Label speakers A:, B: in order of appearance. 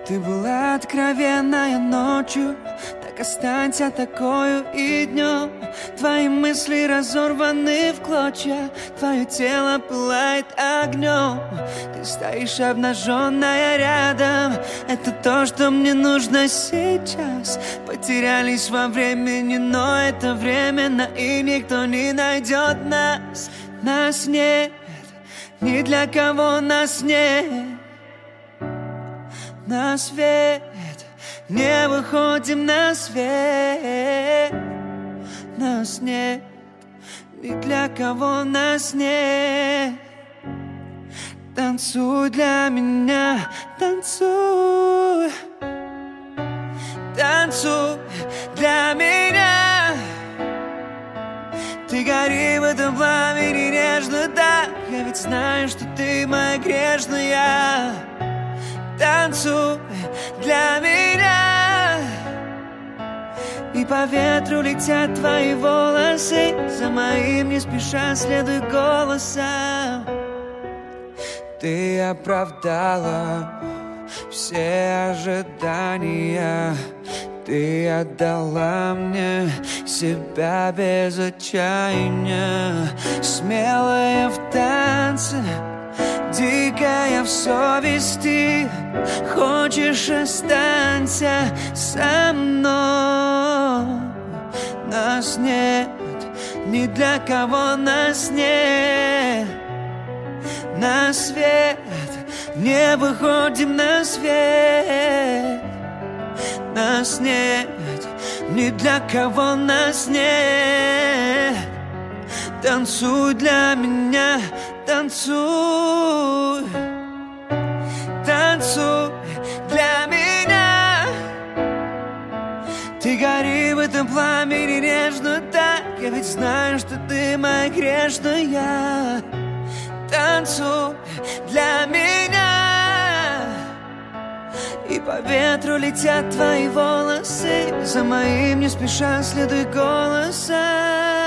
A: Ты была откровенная ночью, так останься такою и днем. Твои мысли разорваны в клочья, твое тело пылает огнем. Ты стоишь обнаженная рядом, это то, что мне нужно сейчас. Потерялись во времени, но это временно, и никто не найдет нас. Нас нет, ни для кого нас нет. На свет, не выходим на свет. Нас нет, ни для кого нас нет. Танцуй для меня, танцуй. Танцуй для меня. Ты гори в этом пламени нежно так. Я ведь знаю, что ты моя грешная. Танцуй для меня. И по ветру летят твои волосы, за моим не спеша следуй голосом. Ты оправдала все ожидания. Ты отдала мне себя без отчаяния. Смелая в танце, дикая в совести. Хочешь, останься со мной. Нас нет, ни для кого нас нет. На свет, не выходим на свет. Нас нет, ни для кого нас нет. Танцуй для меня, танцуй. Танцуй для меня. Ты гори в этом пламени нежно так. Я ведь знаю, что ты моя грешная. Танцуй для меня. И по ветру летят твои волосы, за моим не спеша следуй голосом.